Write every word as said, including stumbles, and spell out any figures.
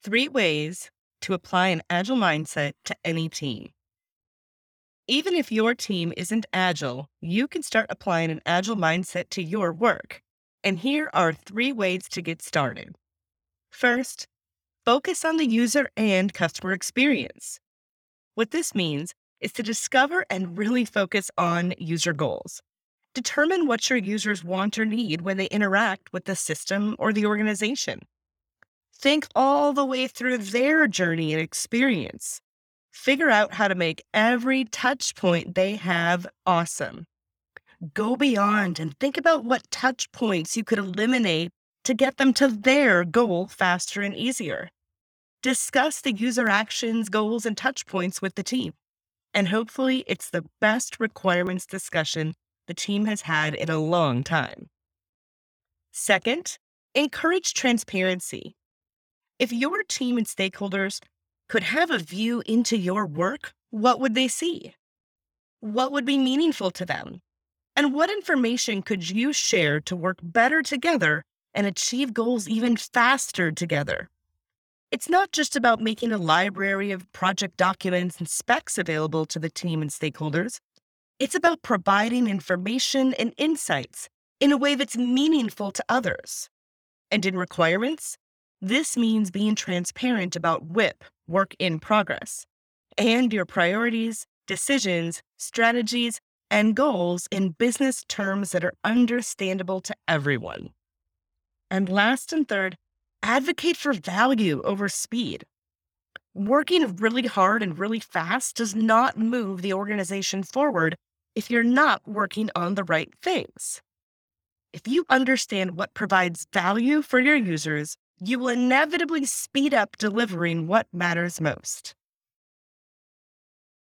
Three ways to apply an agile mindset to any team. Even if your team isn't agile, you can start applying an agile mindset to your work. And here are three ways to get started. First, focus on the user and customer experience. What this means is to discover and really focus on user goals. Determine what your users want or need when they interact with the system or the organization. Think all the way through their journey and experience. Figure out how to make every touch point they have awesome. Go beyond and think about what touch points you could eliminate to get them to their goal faster and easier. Discuss the user actions, goals, and touch points with the team. And hopefully, it's the best requirements discussion the team has had in a long time. Second, encourage transparency. If your team and stakeholders could have a view into your work, what would they see? What would be meaningful to them? And what information could you share to work better together and achieve goals even faster together? It's not just about making a library of project documents and specs available to the team and stakeholders. It's about providing information and insights in a way that's meaningful to others. And in requirements, this means being transparent about W I P, work in progress, and your priorities, decisions, strategies, and goals in business terms that are understandable to everyone. And last and third, advocate for value over speed. Working really hard and really fast does not move the organization forward if you're not working on the right things. If you understand what provides value for your users, you will inevitably speed up delivering what matters most.